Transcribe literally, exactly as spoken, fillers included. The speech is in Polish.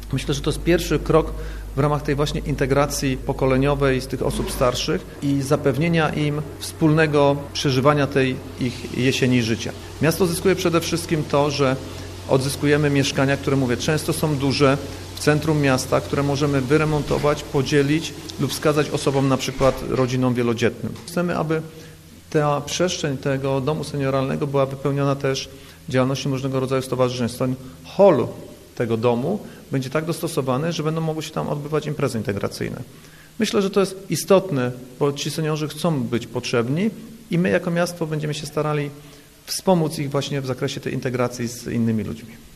Myślę, że to jest pierwszy krok w ramach tej właśnie integracji pokoleniowej z tych osób starszych i zapewnienia im wspólnego przeżywania tej ich jesieni życia. Miasto zyskuje przede wszystkim to, że odzyskujemy mieszkania, które, mówię, często są duże, w centrum miasta, które możemy wyremontować, podzielić lub wskazać osobom, na przykład rodzinom wielodzietnym. Chcemy, aby ta przestrzeń tego domu senioralnego była wypełniona też działalnością różnego rodzaju stowarzyszeń. Ten hall tego domu będzie tak dostosowany, że będą mogły się tam odbywać imprezy integracyjne. Myślę, że to jest istotne, bo ci seniorzy chcą być potrzebni i my jako miasto będziemy się starali wspomóc ich właśnie w zakresie tej integracji z innymi ludźmi.